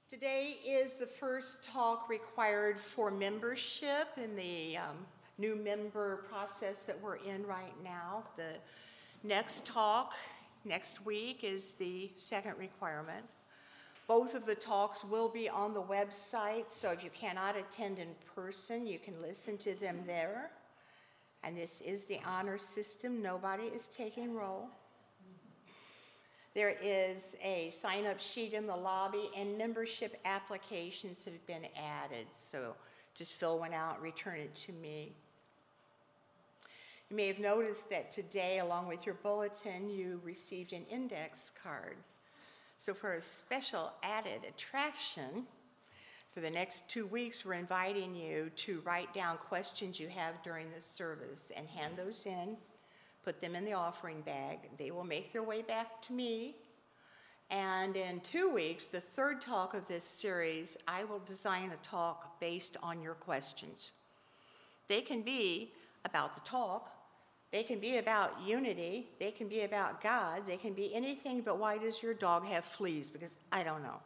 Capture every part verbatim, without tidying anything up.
Today is the first talk required for membership in the um, new member process that we're in right now. The next talk next week is the second requirement. Both of the talks will be on the website, so if you cannot attend in person, you can listen to them there. And this is the honor system. Nobody is taking roll. There is a sign-up sheet in the lobby and membership applications that have been added. So just fill one out, return it to me. You may have noticed that today, along with your bulletin, you received an index card. So for a special added attraction, for the next two weeks, we're inviting you to write down questions you have during the service and hand those in. Put them in the offering bag. They will make their way back to me. And in two weeks, the third talk of this series, I will design a talk based on your questions. They can be about the talk. They can be about unity. They can be about God. They can be anything but why does your dog have fleas? Because I don't know.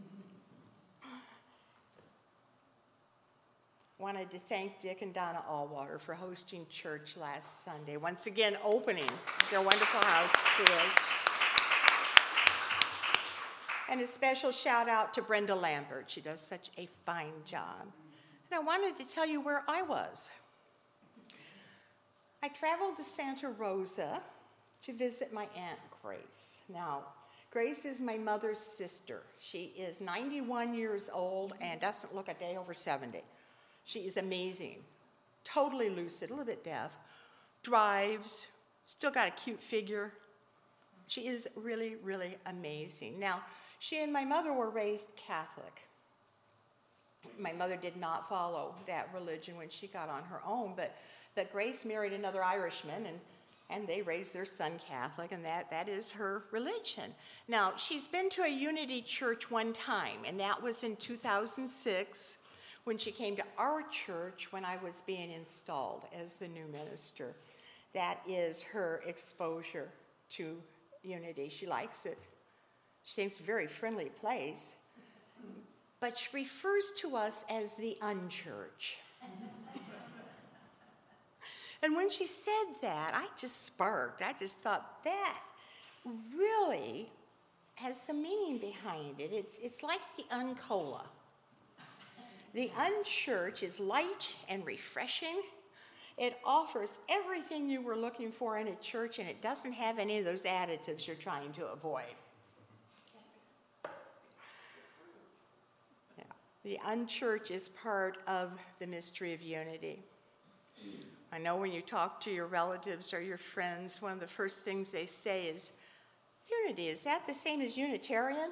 Wanted to thank Dick and Donna Allwater for hosting church last Sunday. Once again, opening their wonderful house to us. And a special shout out to Brenda Lambert. She does such a fine job. And I wanted to tell you where I was. I traveled to Santa Rosa to visit my Aunt Grace. Now, Grace is my mother's sister. She is ninety-one years old and doesn't look a day over seventy. She is amazing, totally lucid, a little bit deaf, drives, still got a cute figure. She is really, really amazing. Now, she and my mother were raised Catholic. My mother did not follow that religion when she got on her own, but, but Grace married another Irishman, and, and they raised their son Catholic, and that, that is her religion. Now, she's been to a Unity church one time, and that was in two thousand six. When she came to our church when I was being installed as the new minister. That is her exposure to Unity. She likes it. She thinks it's a very friendly place. But she refers to us as the unchurch. And when she said that, I just sparked. I just thought, that really has some meaning behind it. It's, it's like the uncola. The unchurch is light and refreshing. It offers everything you were looking for in a church, and it doesn't have any of those additives you're trying to avoid. Yeah. The unchurch is part of the mystery of unity. I know when you talk to your relatives or your friends, one of the first things they say is, unity, is that the same as Unitarian?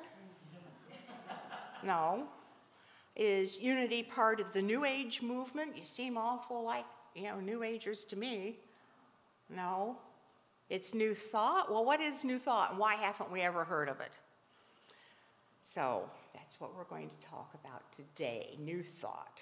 No. Is unity part of the New Age movement? You seem awful like, you know, New Agers to me. No. It's New Thought? Well, what is New Thought, and why haven't we ever heard of it? So that's what we're going to talk about today, New Thought.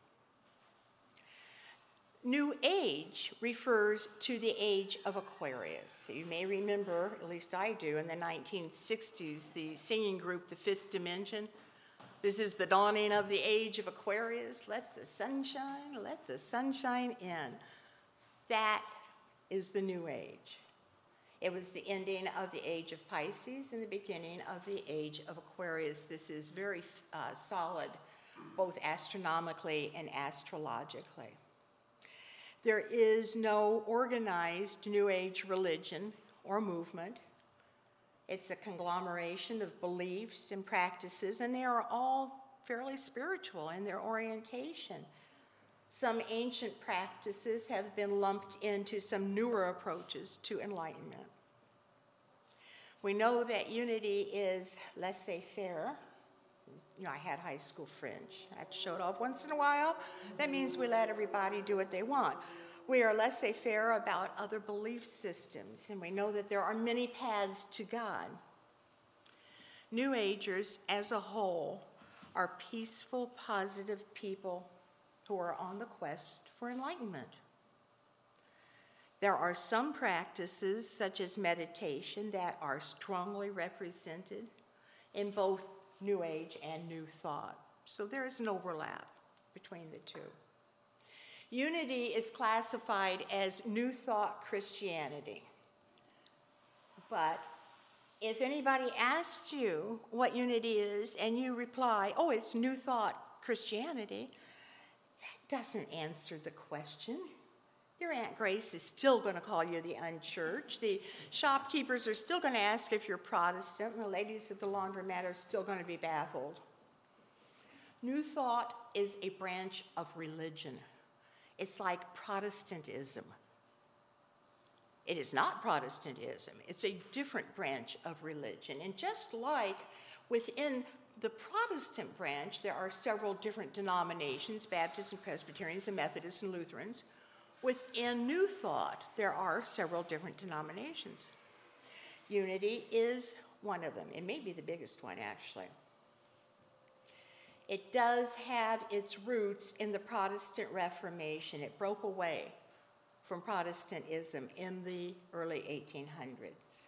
New Age refers to the age of Aquarius. You may remember, at least I do, in the nineteen sixties, the singing group, The Fifth Dimension. This is the dawning of the age of Aquarius. Let the sunshine, let the sunshine in. That is the New Age. It was the ending of the age of Pisces and the beginning of the age of Aquarius. This is very uh, solid, both astronomically and astrologically. There is no organized New Age religion or movement. It's a conglomeration of beliefs and practices, and they are all fairly spiritual in their orientation. Some ancient practices have been lumped into some newer approaches to enlightenment. We know that unity is laissez-faire. You know, I had high school French. I have to show it off once in a while. That means we let everybody do what they want. We are laissez-faire about other belief systems, and we know that there are many paths to God. New Agers, as a whole, are peaceful, positive people who are on the quest for enlightenment. There are some practices, such as meditation, that are strongly represented in both New Age and New Thought. So there is an overlap between the two. Unity is classified as New Thought Christianity. But if anybody asks you what unity is and you reply, oh, it's New Thought Christianity, that doesn't answer the question. Your Aunt Grace is still going to call you the unchurched. The shopkeepers are still going to ask if you're Protestant, and the ladies at the laundromat are still going to be baffled. New Thought is a branch of religion. It's like Protestantism. It is not Protestantism. It's a different branch of religion. And just like within the Protestant branch, there are several different denominations, Baptists and Presbyterians and Methodists and Lutherans. Within New Thought, there are several different denominations. Unity is one of them. It may be the biggest one, actually. It does have its roots in the Protestant Reformation. It broke away from Protestantism in the early eighteen hundreds.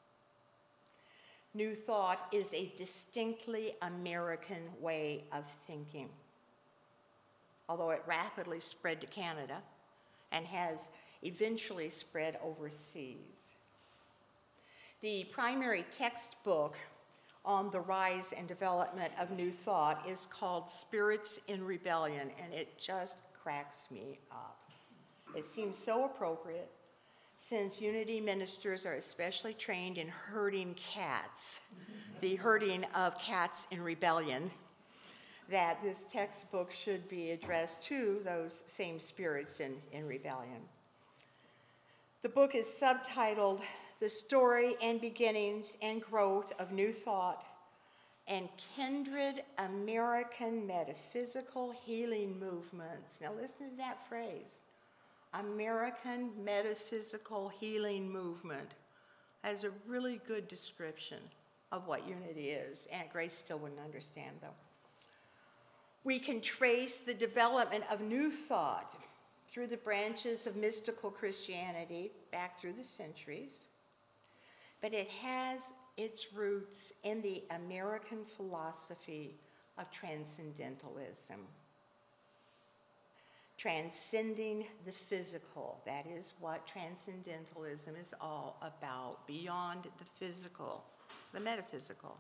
New Thought is a distinctly American way of thinking, although it rapidly spread to Canada and has eventually spread overseas. The primary textbook on the rise and development of New Thought is called Spirits in Rebellion, and it just cracks me up. It seems so appropriate since Unity ministers are especially trained in herding cats, the herding of cats in rebellion, that this textbook should be addressed to those same spirits in, in rebellion. The book is subtitled The Story and Beginnings and Growth of New Thought and Kindred American Metaphysical Healing Movements. Now listen to that phrase, American Metaphysical Healing Movement. That is a really good description of what unity is. Aunt Grace still wouldn't understand, though. We can trace the development of New Thought through the branches of mystical Christianity back through the centuries, but it has its roots in the American philosophy of transcendentalism. Transcending the physical, that is what transcendentalism is all about, beyond the physical, the metaphysical.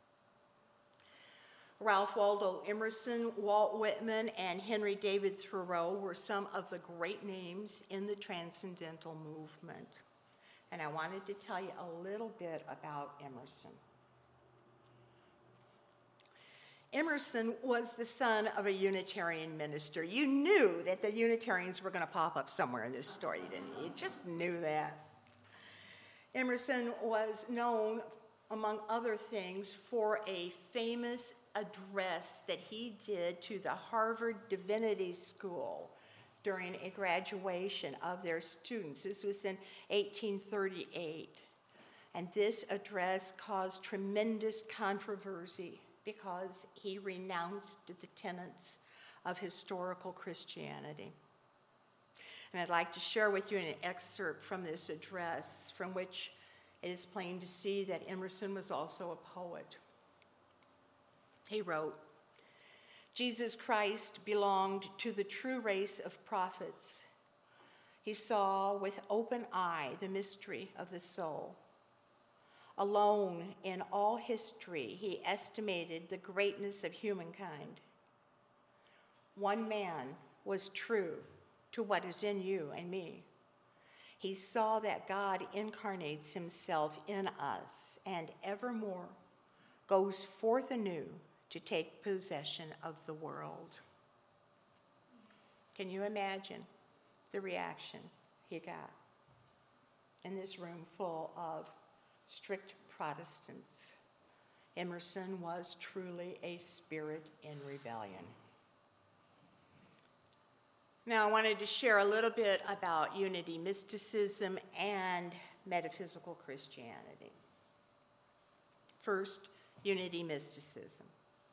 Ralph Waldo Emerson, Walt Whitman, and Henry David Thoreau were some of the great names in the transcendental movement. And I wanted to tell you a little bit about Emerson. Emerson was the son of a Unitarian minister. You knew that the Unitarians were going to pop up somewhere in this story, didn't you? You just knew that. Emerson was known, among other things, for a famous address that he did to the Harvard Divinity School during a graduation of their students. This was in eighteen thirty-eight. And this address caused tremendous controversy because he renounced the tenets of historical Christianity. And I'd like to share with you an excerpt from this address, from which it is plain to see that Emerson was also a poet. He wrote, Jesus Christ belonged to the true race of prophets. He saw with open eye the mystery of the soul. Alone in all history, he estimated the greatness of humankind. One man was true to what is in you and me. He saw that God incarnates himself in us and evermore goes forth anew to take possession of the world. Can you imagine the reaction he got in this room full of strict Protestants? Emerson was truly a spirit in rebellion. Now, I wanted to share a little bit about unity mysticism and metaphysical Christianity. First, unity mysticism.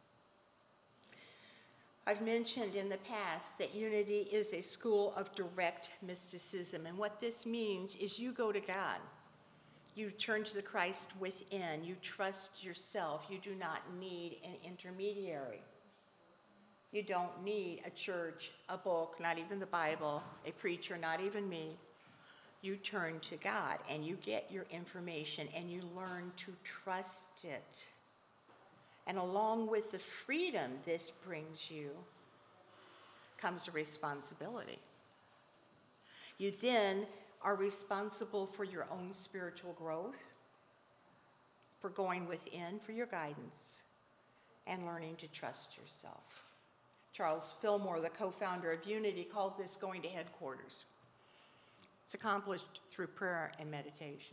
I've mentioned in the past that unity is a school of direct mysticism, and what this means is you go to God. You turn to the Christ within. You trust yourself. You do not need an intermediary. You don't need a church, a book, not even the Bible, a preacher, not even me. You turn to God and you get your information and you learn to trust it. And along with the freedom this brings you comes a responsibility. You then are responsible for your own spiritual growth, for going within for your guidance, and learning to trust yourself. Charles Fillmore, the co-founder of Unity, called this going to headquarters. It's accomplished through prayer and meditation.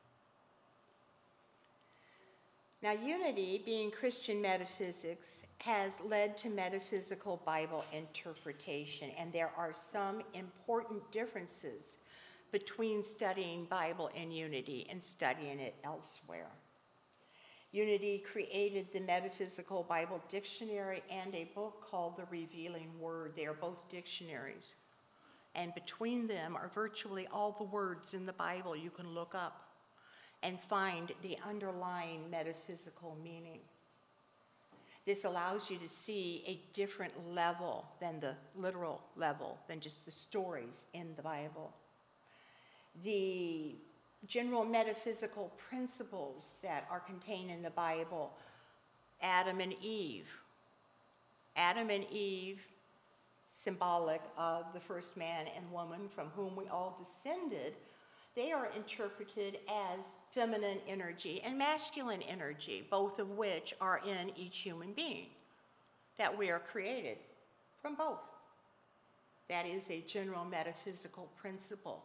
Now, Unity, being Christian metaphysics, has led to metaphysical Bible interpretation, and there are some important differences between studying Bible in Unity and studying it elsewhere. Unity created the Metaphysical Bible Dictionary and a book called The Revealing Word. They are both dictionaries, and between them are virtually all the words in the Bible you can look up and find the underlying metaphysical meaning. This allows you to see a different level than the literal level, than just the stories in the Bible. The general metaphysical principles that are contained in the Bible, Adam and Eve. Adam and Eve, symbolic of the first man and woman from whom we all descended, they are interpreted as feminine energy and masculine energy, both of which are in each human being, that we are created from both. That is a general metaphysical principle.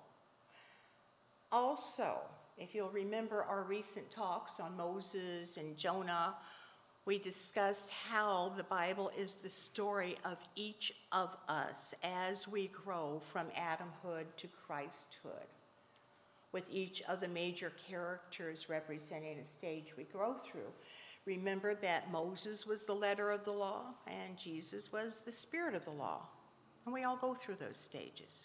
Also, if you'll remember our recent talks on Moses and Jonah, we discussed how the Bible is the story of each of us as we grow from Adamhood to Christhood, with each of the major characters representing a stage we grow through. Remember that Moses was the letter of the law and Jesus was the spirit of the law. And we all go through those stages.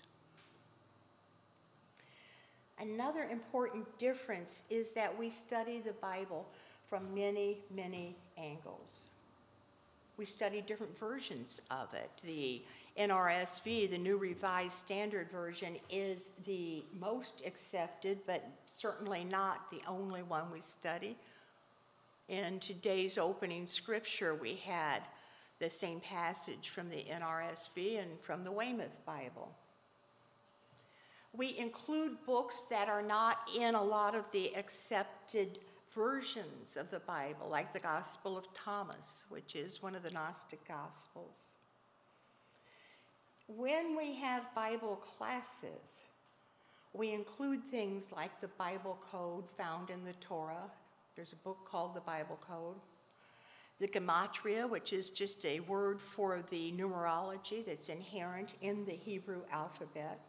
Another important difference is that we study the Bible from many, many angles. We study different versions of it. The N R S V, the New Revised Standard Version, is the most accepted, but certainly not the only one we study. In today's opening scripture, we had the same passage from the N R S V and from the Weymouth Bible. We include books that are not in a lot of the accepted versions of the Bible, like the Gospel of Thomas, which is one of the Gnostic Gospels. When we have Bible classes, we include things like the Bible Code found in the Torah. There's a book called the Bible Code. The Gematria, which is just a word for the numerology that's inherent in the Hebrew alphabet.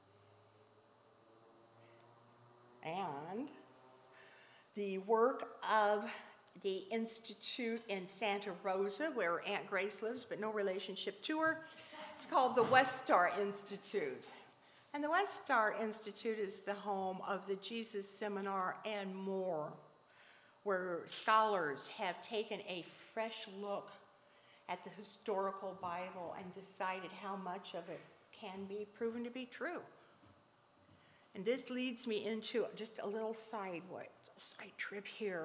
And the work of the Institute in Santa Rosa, where Aunt Grace lives, but no relationship to her. It's called the West Star Institute. And the West Star Institute is the home of the Jesus Seminar and more, where scholars have taken a fresh look at the historical Bible and decided how much of it can be proven to be true. And this leads me into just a little side, what, side trip here.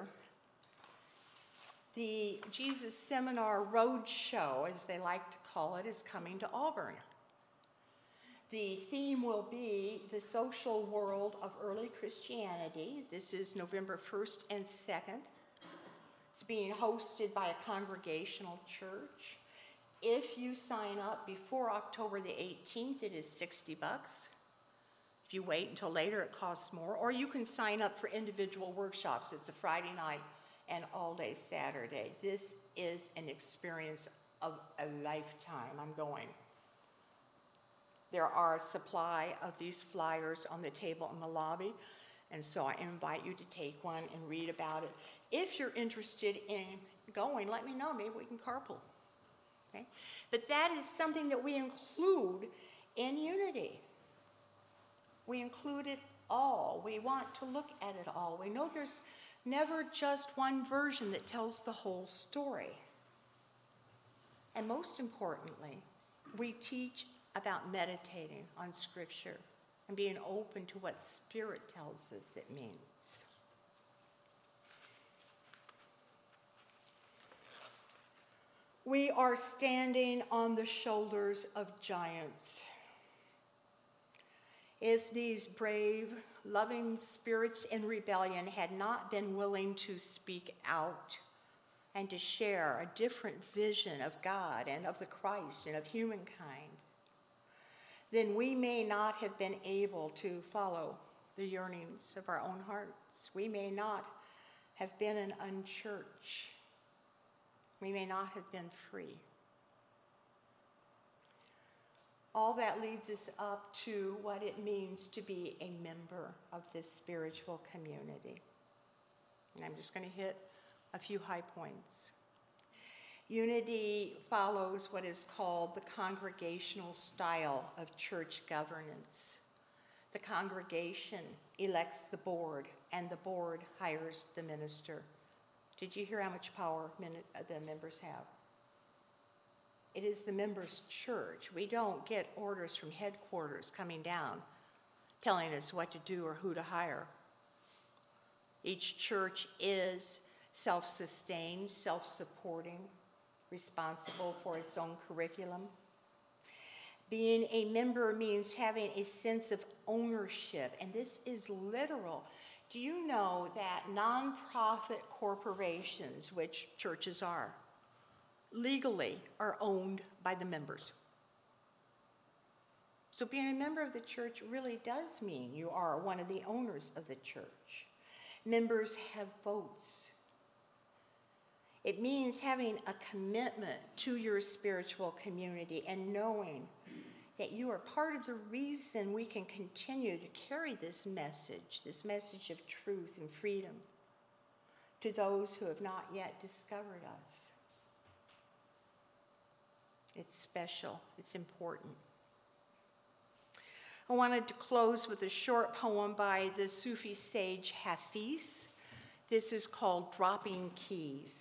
The Jesus Seminar Roadshow, as they like to call it, is coming to Auburn. The theme will be the social world of early Christianity. This is November first and second. It's being hosted by a congregational church. If you sign up before October the eighteenth, it is sixty bucks. If you wait until later, it costs more. Or you can sign up for individual workshops. It's a Friday night and all day Saturday. This is an experience of a lifetime. I'm going. There are a supply of these flyers on the table in the lobby, and so I invite you to take one and read about it. If you're interested in going, let me know. Maybe we can carpool. Okay? But that is something that we include in Unity. We include it all. We want to look at it all. We know there's never just one version that tells the whole story. And most importantly, we teach about meditating on Scripture and being open to what Spirit tells us it means. We are standing on the shoulders of giants. If these brave, loving spirits in rebellion had not been willing to speak out and to share a different vision of God and of the Christ and of humankind, then we may not have been able to follow the yearnings of our own hearts. We may not have been an unchurch. We may not have been free. All that leads us up to what it means to be a member of this spiritual community. And I'm just going to hit a few high points. Unity follows what is called the congregational style of church governance. The congregation elects the board, and the board hires the minister. Did you hear how much power the members have? It is the members' church. We don't get orders from headquarters coming down telling us what to do or who to hire. Each church is self-sustained, self-supporting, responsible for its own curriculum. Being a member means having a sense of ownership, and this is literal. Do you know that nonprofit corporations, which churches are, legally are owned by the members? So being a member of the church really does mean you are one of the owners of the church. Members have votes. It means having a commitment to your spiritual community and knowing that you are part of the reason we can continue to carry this message, this message of truth and freedom, to those who have not yet discovered us. It's special. It's important. I wanted to close with a short poem by the Sufi sage Hafiz. This is called Dropping Keys.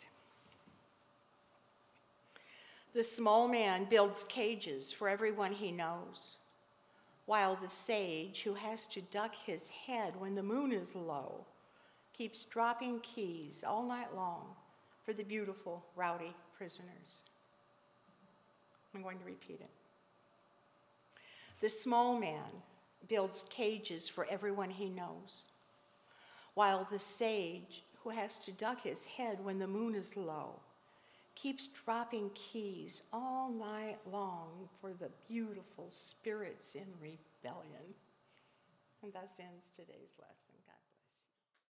The small man builds cages for everyone he knows, while the sage, who has to duck his head when the moon is low, keeps dropping keys all night long for the beautiful, rowdy prisoners. I'm going to repeat it. The small man builds cages for everyone he knows, while the sage, who has to duck his head when the moon is low, keeps dropping keys all night long for the beautiful spirits in rebellion. And thus ends today's lesson. God bless.